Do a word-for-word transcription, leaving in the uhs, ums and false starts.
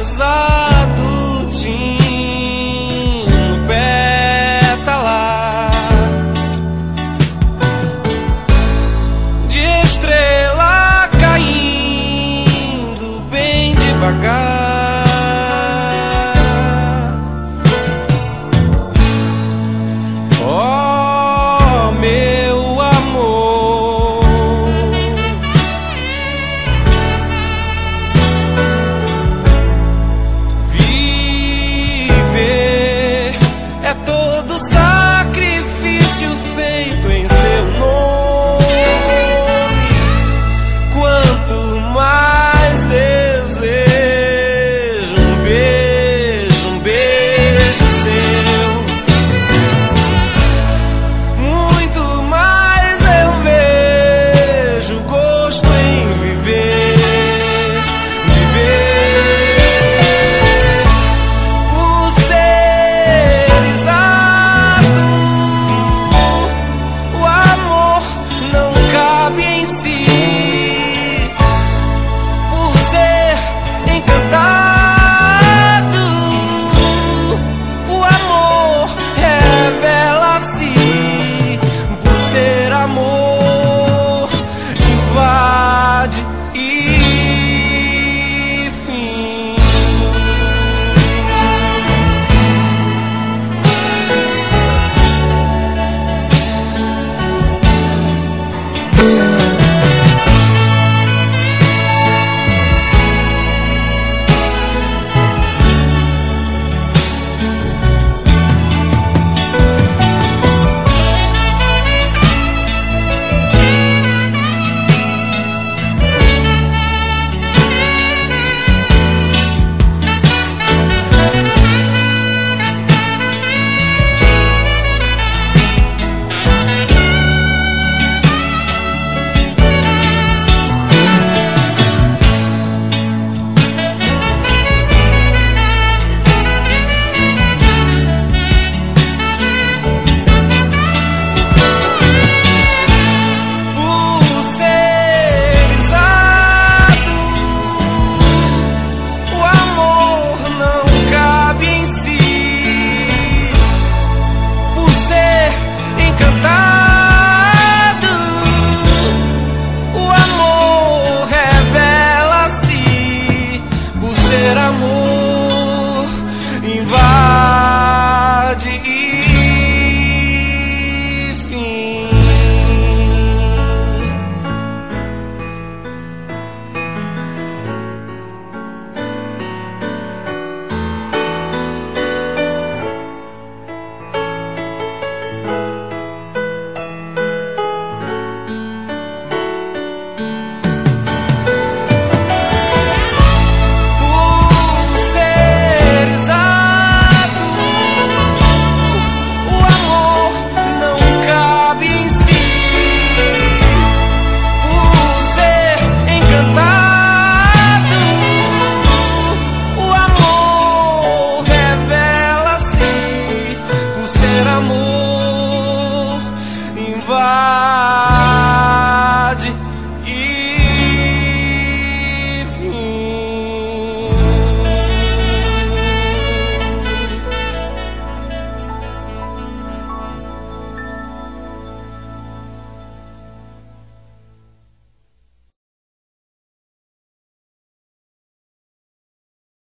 pesado tino pétalas de estrela caindo bem devagar. Oh, meu amor, viver é todo sacrifício feito em seu nome. Quanto mais desejo um beijo, um beijo seu, muito mais eu vejo gosto em viver, viver. Por ser exato, o amor não cabe em si. Por ser encantado, o amor revela-se. Por ser amor, invade e fim. Por ser exato, o amor não cabe em si. Por ser encantado, o amor revela-se. Por ser amor, invade e fim. Por ser exato, o amor não cabe em si. Por ser encantado, o amor revela-se. Por ser amor, invade